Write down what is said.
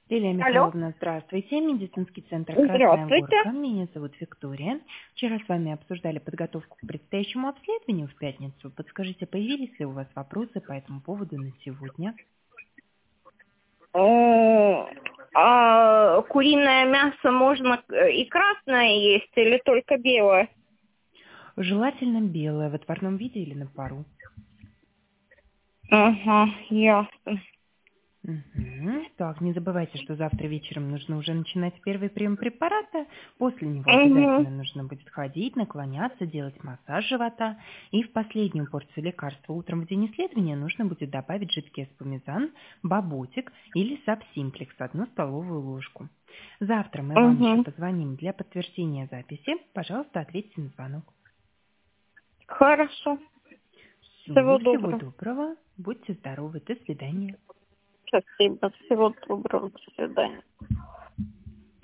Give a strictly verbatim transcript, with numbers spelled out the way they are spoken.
Лилия Алло. Михайловна, здравствуйте. Медицинский центр «Красная Здравствуйте. Горка». Меня зовут Виктория. Вчера с вами обсуждали подготовку к предстоящему обследованию в пятницу. Подскажите, появились ли у вас вопросы по этому поводу на сегодня? О, А куриное мясо можно и красное есть или только белое? Желательно белое, в отварном виде или на пару. Ага, ясно. Мгм. Так, не забывайте, что завтра вечером нужно уже начинать первый прием препарата. После него Угу. обязательно нужно будет ходить, наклоняться, делать массаж живота. И в последнюю порцию лекарства утром в день исследования нужно будет добавить жидкий эспумизан, баботик или сабсимплекс, одну столовую ложку. Завтра мы вам еще Угу. позвоним для подтверждения записи. Пожалуйста, ответьте на звонок. Хорошо. Все, Всего всего доброго. доброго. Будьте здоровы. До свидания. Спасибо. Всего доброго. До свидания.